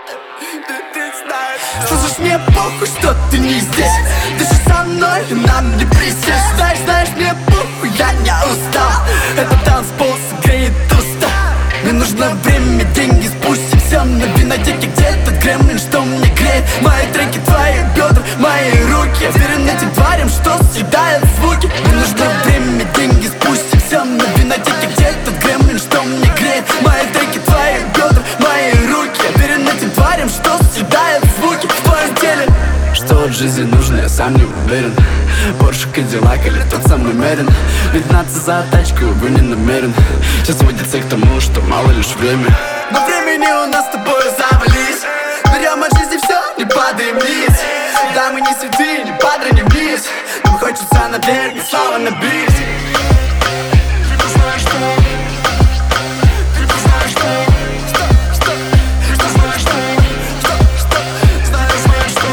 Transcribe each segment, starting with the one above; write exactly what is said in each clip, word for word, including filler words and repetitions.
Слышишь, мне похуй, что ты не здесь. Ты же со мной, нам не присесть. Знаешь, знаешь, мне похуй, я не устал. Этот танцпол согреет уста. Мне нужно время, деньги, спустимся на винотеке. Где этот гремлин, что мне греет? Мои треки, твои бедра, мои руки. Я верен этим тварям, что съедает звуки. Мне нужно время, деньги, спустимся на винотеке. Где этот гремлин, что мне греет? Мои треки, твои бедра, мои руки. Я верен этим тварям, что съедает звуки в твоем теле. Что от жизни нужно, я сам не уверен. Порше, Кадиллак или тот самый Мерин. Ведь гнаться за тачку, увы, не намерен. Сейчас сводится к тому, что мало лишь время. Но времени у нас с тобой завались. Берем от жизни все, не падаем вниз. Да, мы не святые, не падаем вниз. Нам хочется наверх, и снова на бис. Ты знаешь, что? Ты знаешь, что? Что? Что? Что знаешь, что? Что? Что? Знаешь, знаешь, что?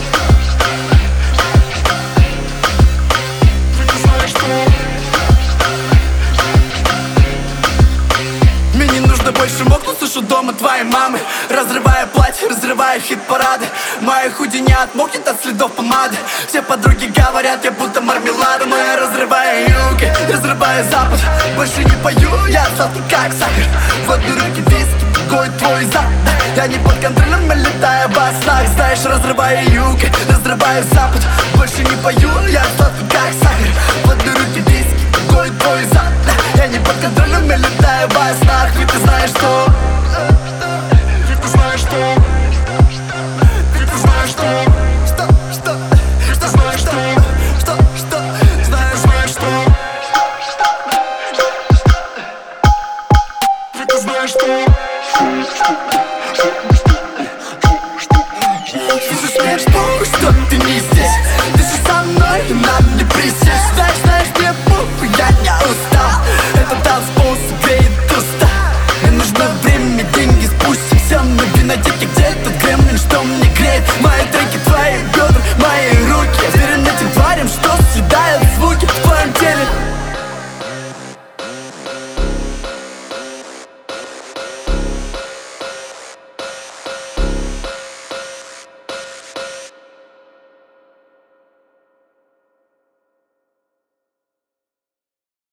Ты знаешь, что? Мне не нужно больше мокнуть, слышу дома твоей мамы. Разрывая платье, разрывая хит-парады. Моя худи не отмокнет от следов помады. Все подруги говорят, я будто мармелада. Но я разрываю юг, разрываю запад. Больше не пою, я сладкий как сахар. В одной руке виски, другой твой зад. Я не под контролем, я летаю во снах. Знаешь, разрываю юг, разрываю запад. Больше не пою, я сладкий как сахар.